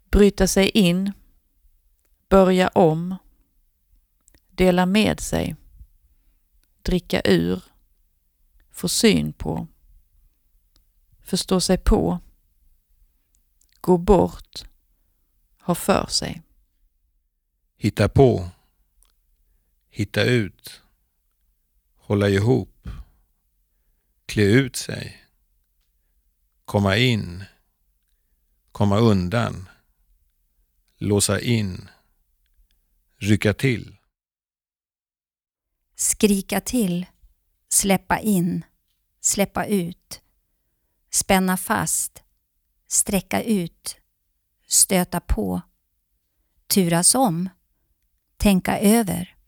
bryta sig in, börja om, dela med sig, dricka ur, få syn på, förstå sig på, gå bort, ha för sig. Hitta på, hitta ut, hålla ihop, klä ut sig, komma in, komma undan, låsa in, rycka till. Skrika till, släppa in, släppa ut, spänna fast, sträcka ut, stöta på, turas om, tänka över,